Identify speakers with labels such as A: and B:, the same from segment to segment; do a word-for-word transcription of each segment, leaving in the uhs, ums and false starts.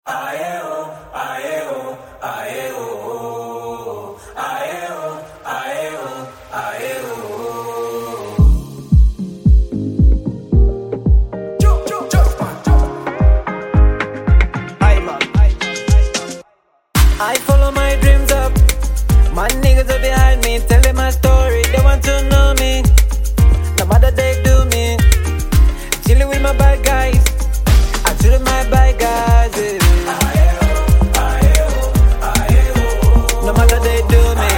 A: I follow my dreams up. My niggas are behind me, telling my story. They want to know me, no matter they do me. Chilling with my bad guys, I'm chilling my bad guys. Yeah. No matter they do me.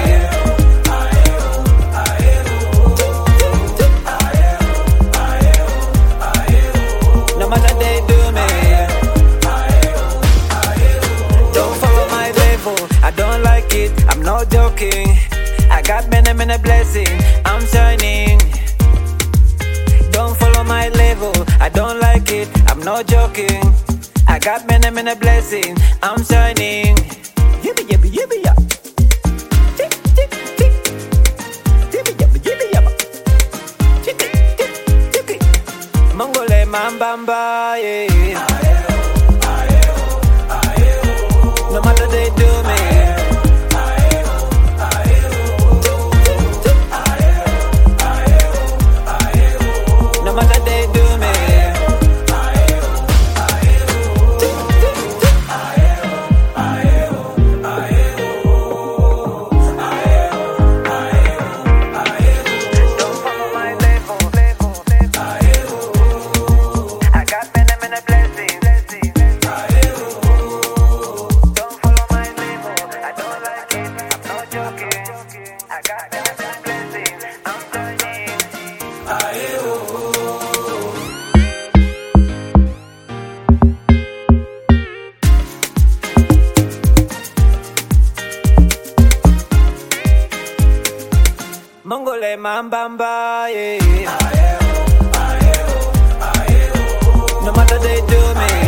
A: No matter they do me. I don't like it, I'm not joking. I got many, many blessings, I'm shining. Don't follow my level, I don't like it, I'm not joking. I got many, many blessings, I'm shining. Yibby, yibby, yibby, yap. Tick, tick, tick. Yibby, yibby, yibby, yap. Tick, tick, tick, tick. Mongole mambamba, yeah. No matter they do me. No matter they do me. Don't follow my level. I got many, many blessings. I got many blessings, I'm turning. Mongole mambamba, yeah. No matter they do me.